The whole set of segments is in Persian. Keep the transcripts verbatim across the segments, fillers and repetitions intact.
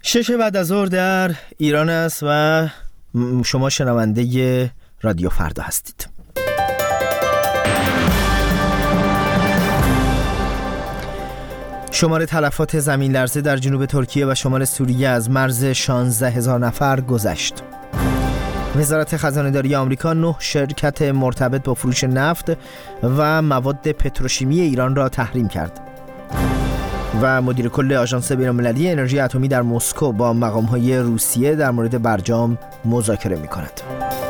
شش بعد از ظهر در ایران است و شما شنونده رادیو فردا هستید. شمار تلفات زمین لرزه در جنوب ترکیه و شمال سوریه از مرز شانزده هزار نفر گذشت. وزارت خزانه‌داری آمریکا نه شرکت مرتبط با فروش نفت و مواد پتروشیمی ایران را تحریم کرد. و مدیر کل آژانس بین‌المللی انرژی اتمی در مسکو با مقام‌های روسیه در مورد برجام مذاکره می‌کند.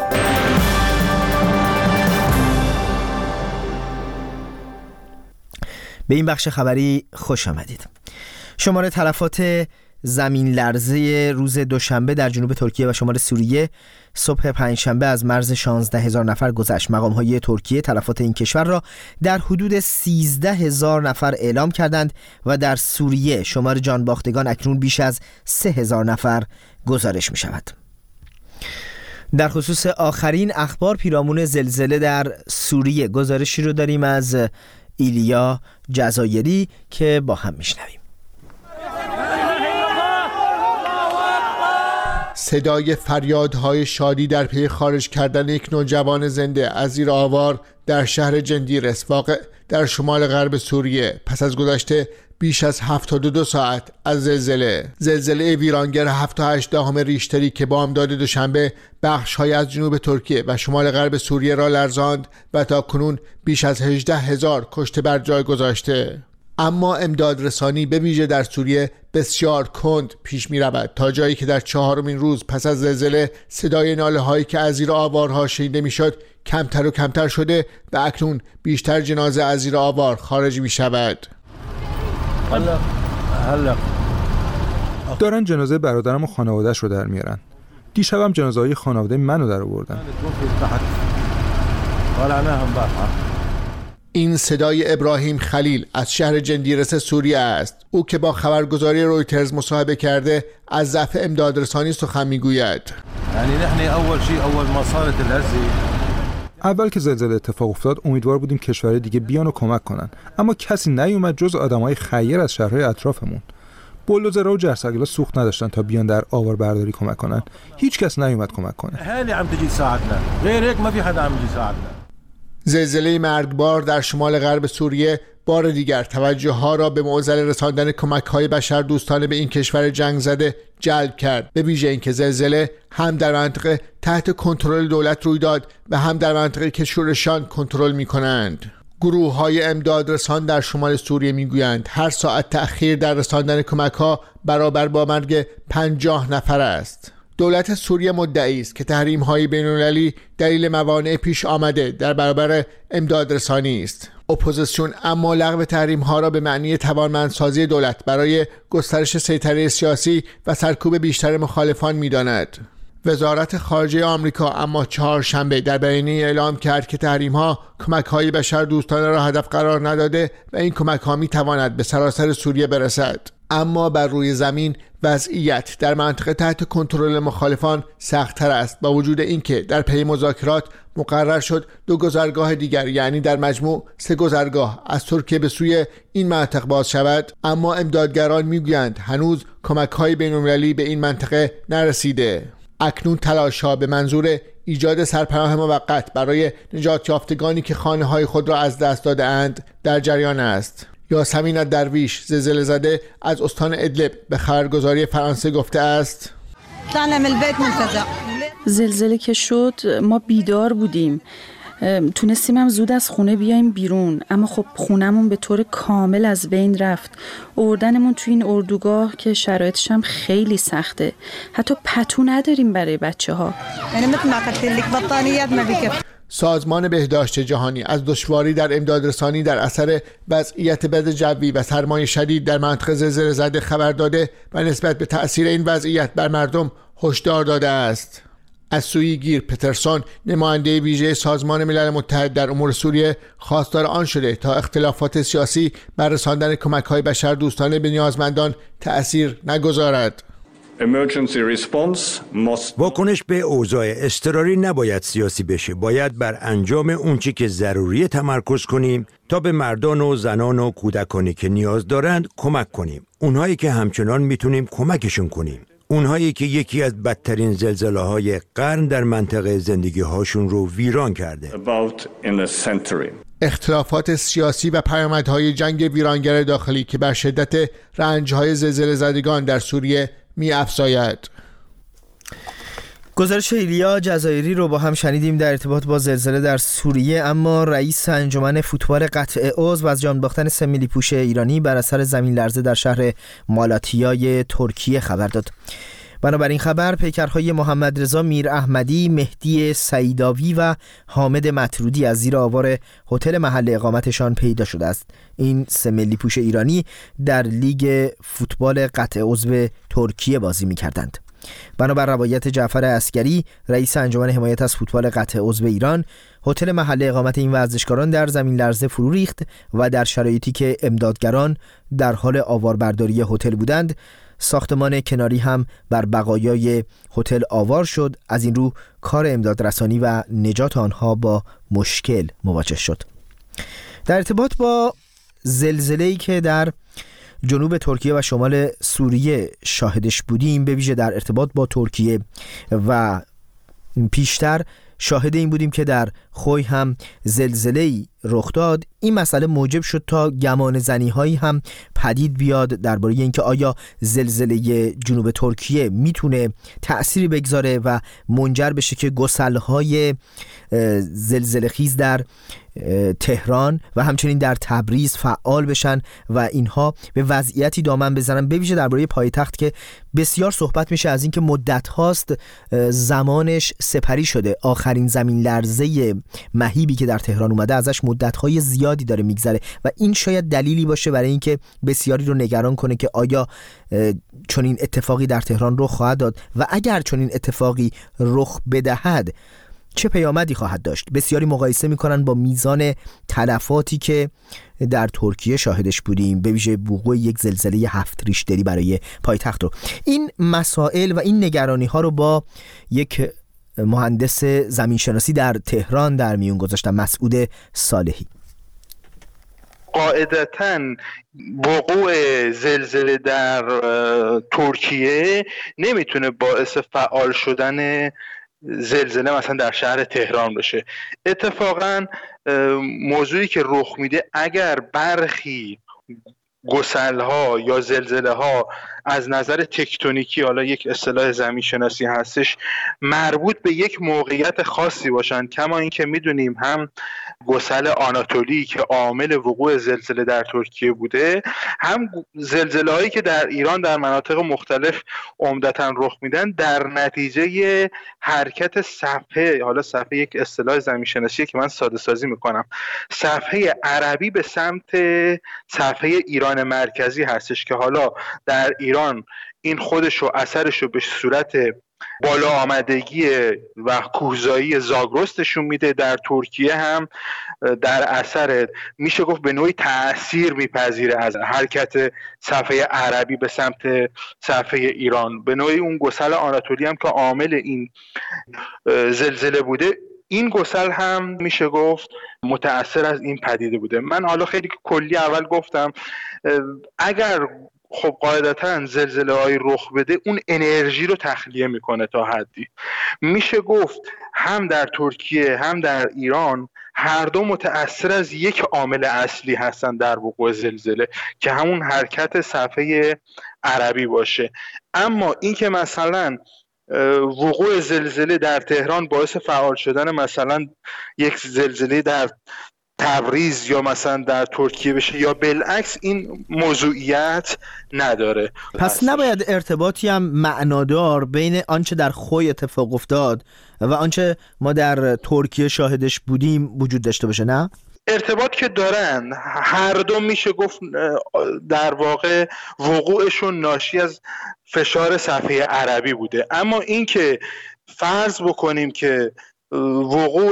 به این بخش خبری خوش آمدید. شمار تلفات زمین لرزه روز دوشنبه در جنوب ترکیه و شمال سوریه صبح پنجشنبه از مرز شانزده هزار نفر گذشت. مقام‌های ترکیه تلفات این کشور را در حدود سیزده هزار نفر اعلام کردند و در سوریه شمار جان باختگان اکنون بیش از سه هزار نفر گزارش می‌شود. در خصوص آخرین اخبار پیرامون زلزله در سوریه گزارشی رو داریم از ایلیا جزایری که با هم میشنویم. صدای فریادهای شادی در پی خارج کردن یک نوجوان زنده از زیر آوار در شهر جندیرس واقع در شمال غرب سوریه پس از گذشته بیش از هفتاد و دو ساعت از زلزله زلزله ویرانگر هفت و هشت دهم ریشتری که بامداد دوشنبه بخش‌های از جنوب ترکیه و شمال غرب سوریه را لرزاند و تا کنون بیش از هجده هزار کشته بر جای گذاشته. اما امداد رسانی به ویژه در سوریه بسیار کند پیش می رود تا جایی که در چهارمین روز پس از زلزله صدای ناله هایی که از زیر آوارها شنیده می شد کمتر و کمتر شده و اکنون بیشتر جنازه از زیر آوار خارج می شود. دارن جنازه برادرم و خانواده‌اش رو در میارن. دیشبم جنازه های خانواده منو در آوردن. این صدای ابراهیم خلیل از شهر جندیرس سوریه است. او که با خبرگزاری رویترز مصاحبه کرده از ضعف امدادرسانی سخن میگوید. یعنی نحن اول شيء اول ما صارت الهزه اول که زلزله اتفاق افتاد امیدوار بودیم کشورهای دیگه بیان و کمک کنن، اما کسی نیومد جز آدمای خیر از شهرهای اطرافمون. بولدوزرها و جرثقیلا سوخت نداشتن تا بیان در آوار برداری کمک کنن. هیچ کس نیومد کمک کنه. اهالی عم تجي تساعدنا غير هيك ما في حدا عم يجي يساعدنا. زلزله مرگبار در شمال غرب سوریه بار دیگر توجه ها را به معضل رساندن کمک های بشر دوستانه به این کشور جنگ زده جلب کرد، به ویژه اینکه زلزله هم در منطقه تحت کنترل دولت روی داد و هم در منطقه که شورشان کنترل می کنند. گروه های امداد رسان در شمال سوریه می گویند هر ساعت تأخیر در رساندن کمک ها برابر با مرگ پنجاه نفر است. دولت سوریه مدعی است که تحریم‌های بین‌المللی دلیل موانع پیش آمده در برابر امداد رسانی است. اپوزیسیون اما لغو تحریم‌ها را به معنی توانمندسازی دولت برای گسترش سیطره سیاسی و سرکوب بیشتر مخالفان می‌داند. وزارت خارجه آمریکا اما چهارشنبه در بیانیه اعلام کرد که تحریم‌ها کمک‌های بشر دوستانه را هدف قرار نداده و این کمک‌ها می‌تواند به سراسر سوریه برسد. اما بر روی زمین وضعیت در منطقه تحت کنترل مخالفان سخت‌تر است، با وجود اینکه در پی مذاکرات مقرر شد دو گذرگاه دیگر، یعنی در مجموع سه گذرگاه از ترکیه به سوی این منطقه باز شود. اما امدادگران میگویند هنوز کمک‌های بین‌المللی به این منطقه نرسیده. اکنون تلاش‌ها به منظور ایجاد سرپناه موقت برای نجات یافتگانی که خانه‌های خود را از دست داده‌اند در جریان است. یاسمین درویش زلزله زده از استان ادلب به خبرگزاری فرانسه گفته است: زلزله که شد ما بیدار بودیم، تونستیم هم زود از خونه بیایم بیرون، اما خب خونمون به طور کامل از بین رفت. آوردنمون تو این اردوگاه که شرایطش هم خیلی سخته، حتی پتو نداریم برای بچه ها. سازمان بهداشت جهانی از دشواری در امدادرسانی در اثر وضعیت بد جوی و سرمای شدید در منطقه زلزله زده خبر داده و نسبت به تأثیر این وضعیت بر مردم هشدار داده است. از سوی گیر پترسون نماینده ویژه سازمان ملل متحد در امور سوریه خواستار آن شده تا اختلافات سیاسی بر رساندن کمک‌های بشر دوستانه به نیازمندان تأثیر نگذارد. واکنش به اوضاع اضطراری نباید سیاسی بشه. باید بر انجام اون چی که ضروریه تمرکز کنیم تا به مردان و زنان و کودکانی که نیاز دارند کمک کنیم. اونهایی که همچنان میتونیم کمکشون کنیم. اونهایی که یکی از بدترین زلزله‌های قرن در منطقه زندگی هاشون رو ویران کرده. اختلافات سیاسی و پیامدهای جنگ ویرانگر داخلی که بر شدت رنج‌های زلزله زدگان در سوریه می‌افزاید. گزارش ایلیا جزایری رو با هم شنیدیم در ارتباط با زلزله در سوریه. اما رئیس انجمن فوتبال قطع عضو از جان باختن سه ملی پوش ایرانی بر اثر زمین لرزه در شهر مالاتیای ترکیه خبر داد. بنابراین خبر پیکرهای محمد رضا میر احمدی، مهدی سعیداوی و حامد مطرودی از زیر آوار هتل محل اقامتشان پیدا شده است. این سه ملی پوش ایرانی در لیگ فوتبال قطع عضو ترکیه بازی می‌کردند. بنابر روایت جعفر عسکری، رئیس انجمن حمایت از فوتبال قطع عضو ایران، هتل محل اقامت این ورزشکاران در زمین لرزه فرو ریخت و در شرایطی که امدادگران در حال آواربرداری هتل بودند، ساختمان کناری هم بر بقایای هتل آوار شد. از این رو کار امدادرسانی و نجات آنها با مشکل مواجه شد. در ارتباط با زلزله‌ای که در جنوب ترکیه و شمال سوریه شاهدش بودیم، به ویژه در ارتباط با ترکیه و پیشتر شاهد این بودیم که در خوی هم زلزله‌ای رخ داد. این مسئله موجب شد تا گمان زنی هایی هم پدید بیاد درباره اینکه آیا زلزله جنوب ترکیه میتونه تأثیری بگذاره و منجر بشه که گسل‌های زلزله خیز در تهران و همچنین در تبریز فعال بشن و اینها به وضعیتی دامن بزنن، به ویژه درباره پایتخت که بسیار صحبت میشه از اینکه مدت هاست زمانش سپری شده. آخرین زمین لرزه مهیبی که در تهران اومده ازش مدت های زیادی داره میگذره و این شاید دلیلی باشه برای اینکه بسیاری رو نگران کنه که آیا چنین اتفاقی در تهران رخ خواهد داد و اگر چنین اتفاقی رخ بدهد چه پیامدی خواهد داشت. بسیاری مقایسه میکنن با میزان تلفاتی که در ترکیه شاهدش بودیم، به ویژه وقوع یک زلزله هفت ریشتری برای پایتخت رو. این مسائل و این نگرانی ها رو با یک مهندس زمینشناسی در تهران در میون گذاشتم، مسعود صالحی. قاعدتاً وقوع زلزله در ترکیه نمیتونه باعث فعال شدن زلزله مثلا در شهر تهران بشه. اتفاقاً موضوعی که رخ میده اگر برخی گسل‌ها یا زلزله‌ها از نظر تکتونیکی، حالا یک اصطلاح زمین شناسی هستش، مربوط به یک موقعیت خاصی باشن، کما این که میدونیم هم گسل آناتولی که عامل وقوع زلزله در ترکیه بوده، هم زلزله‌هایی که در ایران در مناطق مختلف عمدتاً رخ میدن در نتیجه حرکت صفحه، حالا صفحه یک اصطلاح زمین شناسی که من ساده سازی میکنم، صفحه عربی به سمت صفحه ایران مرکزی هستش که حالا در ایران این خودش و اثرش رو به صورت بالا آمدگی و کوهزایی زاگرستشون میده. در ترکیه هم در اثر میشه گفت به نوعی تأثیر میپذیره از حرکت صفحه عربی به سمت صفحه ایران، به نوعی اون گسل آناتولی هم که عامل این زلزله بوده، این گسل هم میشه گفت متأثر از این پدیده بوده. من حالا خیلی کلی اول گفتم اگر خب قاعدتاً زلزله های رخ بده اون انرژی رو تخلیه میکنه تا حدی. میشه گفت هم در ترکیه هم در ایران هر دو متأثر از یک عامل اصلی هستن در وقوع زلزله که همون حرکت صفحه عربی باشه. اما این که مثلا وقوع زلزله در تهران باعث فعال شدن مثلا یک زلزله در تبریز یا مثلا در ترکیه بشه یا بالعکس، این موضوعیت نداره. پس نباید ارتباطی هم معنادار بین آنچه در خوی اتفاق افتاد و آنچه ما در ترکیه شاهدش بودیم وجود داشته باشه؟ نه، ارتباط که دارن، هر دو میشه گفت در واقع وقوعشون ناشی از فشار صفحه عربی بوده. اما این که فرض بکنیم که وقوع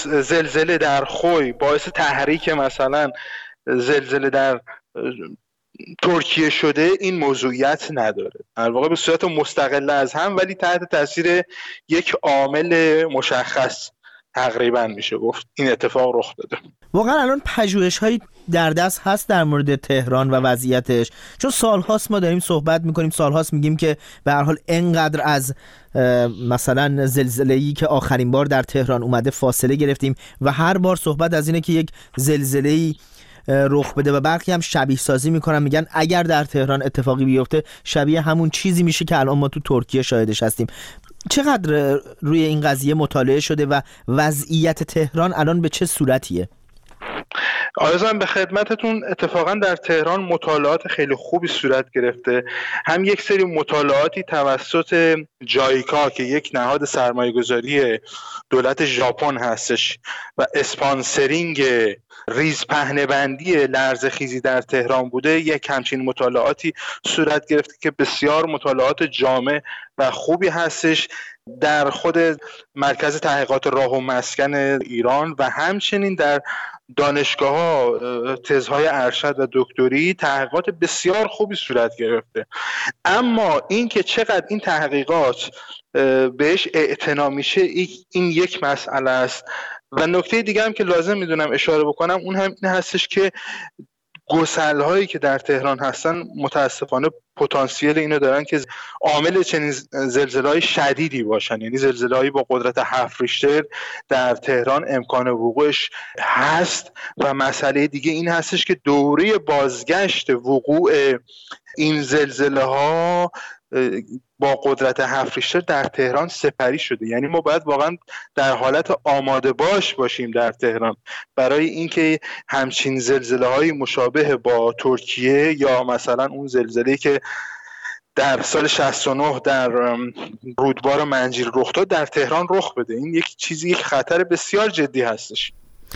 زلزله در خوی باعث تحریک مثلا زلزله در ترکیه شده این موضوعیت نداره، در واقع به صورت مستقل از هم ولی تحت تاثیر یک عامل مشخص تقریبا میشه گفت این اتفاق رخ داده. واقعا الان پژوهش‌هایی در دست هست در مورد تهران و وضعیتش؟ چون سالهاست ما داریم صحبت میکنیم، سالهاست میگیم که به هر حال انقدر از مثلا زلزله‌ای که آخرین بار در تهران اومده فاصله گرفتیم و هر بار صحبت از اینه که یک زلزله‌ای رخ بده و برخی هم شبیه سازی میکنن، میگن اگر در تهران اتفاقی بیفته شبیه همون چیزی میشه که الان ما تو ترکیه شاهدش هستیم. چقدر روی این قضیه مطالعه شده و وضعیت تهران الان به چه صورتیه؟ آرزوام به خدمتتون، اتفاقا در تهران مطالعات خیلی خوبی صورت گرفته، هم یک سری مطالعاتی توسط جایکا که یک نهاد سرمایه‌گذاری دولت ژاپن هستش و اسپانسرینگ ریز پهنه‌بندی لرزه‌خیزی در تهران بوده، یک همچین مطالعاتی صورت گرفته که بسیار مطالعات جامع و خوبی هستش در خود مرکز تحقیقات راه و مسکن ایران و همچنین در دانشگاه‌ها تزهای ارشد و دکتری تحقیقات بسیار خوبی صورت گرفته. اما این که چقدر این تحقیقات بهش اعتنا میشه این یک مسئله است و نکته دیگه هم که لازم میدونم اشاره بکنم اون هم این هستش که گسل‌هایی که در تهران هستن متاسفانه پتانسیل اینو دارن که عامل چنین زلزله‌های شدیدی باشن، یعنی زلزله‌هایی با قدرت هفت ریشتر در تهران امکان وقوعش هست و مسئله دیگه این هستش که دوره بازگشت وقوع این زلزله‌ها با قدرت هفت ریشتر در تهران سپری شده، یعنی ما باید واقعا در حالت آماده باش باشیم در تهران برای اینکه همچین زلزله‌های مشابه با ترکیه یا مثلا اون زلزله‌ای که در سال شصت و نه در رودبار منجیل رخ داد در تهران رخ بده. این یک چیزی، یک خطر بسیار جدی هستش.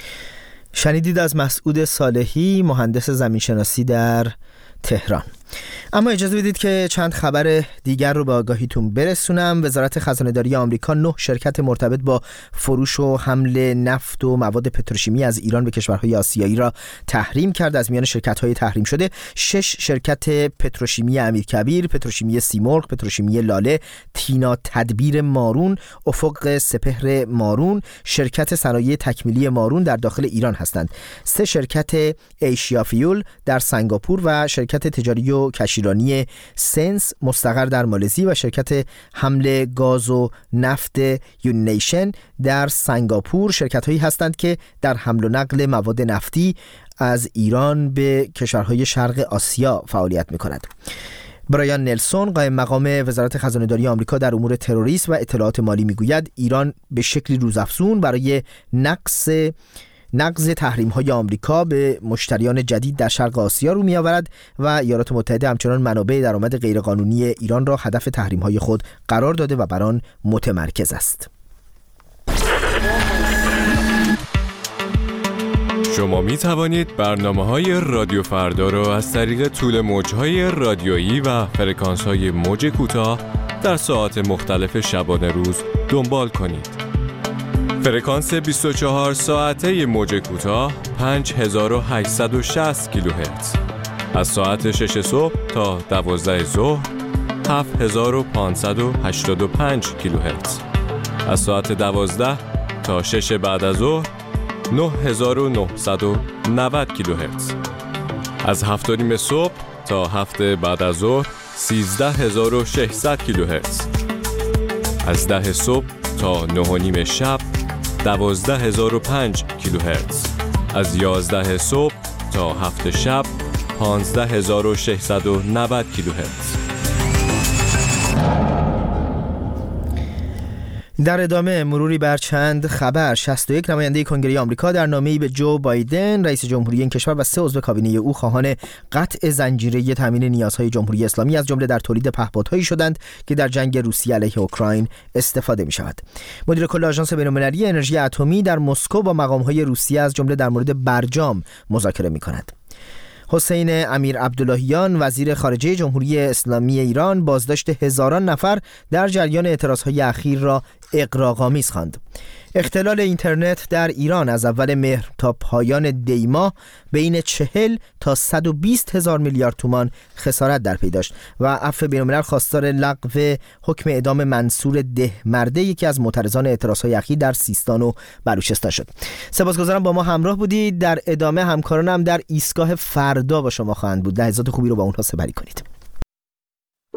شنیدید از مسعود صالحی، مهندس زمینشناسی در تهران. اما اجازه بدید که چند خبر دیگر رو به آگاهیتون برسونم. وزارت خزانه‌داری آمریکا نه شرکت مرتبط با فروش و حمل نفت و مواد پتروشیمی از ایران به کشورهای آسیایی را تحریم کرد. از میان شرکت‌های تحریم شده شش شرکت پتروشیمی امیرکبیر، پتروشیمی سیمرغ، پتروشیمی لاله، تینا تدبیر مارون، افق سپهر مارون، شرکت صنایع تکمیلی مارون در داخل ایران هستند. سه شرکت ایشیا فیول در سنگاپور و شرکت تجاری و کشیرانی سنس مستقر در مالزی و شرکت حمل گاز و نفت یونیشن در سنگاپور شرکت‌هایی هستند که در حمل و نقل مواد نفتی از ایران به کشورهای شرق آسیا فعالیت می‌کند. برایان نلسون، قائم مقام وزارت خزانه‌داری آمریکا در امور تروریسم و اطلاعات مالی میگوید ایران به شکلی روزافزون برای نقض نقض تحریم‌های آمریکا به مشتریان جدید در شرق آسیا رو می‌آورد و ایالات متحده همچنان منابع درآمد غیرقانونی ایران را هدف تحریم‌های خود قرار داده و بر آن متمرکز است. شما می توانید برنامه‌های رادیو فردا را از طریق طول موج‌های رادیویی و فرکانس‌های موج کوتاه در ساعات مختلف شبانه روز دنبال کنید. فرکانس بیست و چهار ساعته موج کوتاه پنج هزار و هشتصد و شصت کیلوهرتز از ساعت شش صبح تا دوازده ظهر هفت هزار و پانصد و هشتاد و پنج کیلوهرتز از ساعت دوازده تا شش بعد از ظهر نه هزار و نهصد و نود کیلوهرتز از هفت و نیم صبح تا هفت بعد از ظهر سیزده هزار و ششصد کیلوهرتز از ده صبح تا نه و نیم شب دوازده هزار و پنج کیلوهرتز از یازده صبح تا هفت شب پانزده هزار و ششصد و نود کیلوهرتز. در ادامه مروری بر چند خبر. شصت و یک نماینده کنگره آمریکا در نامه‌ای به جو بایدن رئیس جمهوری این کشور و سه عضو کابینه او خواهان قطع زنجیره تامین نیازهای جمهوری اسلامی از جمله در تولید پهپادهایی شدند که در جنگ روسیه علیه اوکراین استفاده می‌شود. مدیر کل آژانس بین‌المللی انرژی اتمی در مسکو با مقام‌های روسیه از جمله در مورد برجام مذاکره می‌کند. حسین امیر عبداللهیان وزیر خارجه جمهوری اسلامی ایران بازداشت هزاران نفر در جریان اعتراضهای اخیر را اغراق‌آمیز خواند. اختلال اینترنت در ایران از اول مهر تا پایان دی ماه بین چهل تا صد و بیست هزار میلیارد تومان خسارت در پی داشت و عفو بین‌الملل خواستار لغو حکم اعدام منصور دهمرده، یکی از معترضان اعتراضهای اخیر در سیستان و بلوچستان شد. سپاسگزارم با ما همراه بودید. در ادامه همکارانم در ایستگاه فردا با شما خواهند بود. لحظات خوبی رو با اونها سپری کنید.